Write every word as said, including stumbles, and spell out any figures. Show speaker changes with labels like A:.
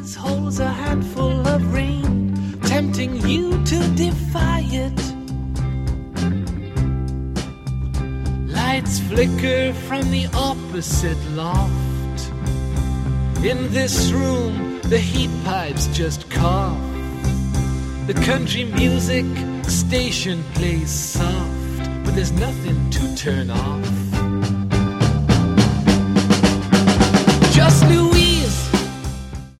A: breeze holds a handful of rain, tempting you to defy it. Lights flicker from the opposite loft. In this room, the heat pipes just cough. The country music station plays soft, but there's nothing to turn off. Just Louis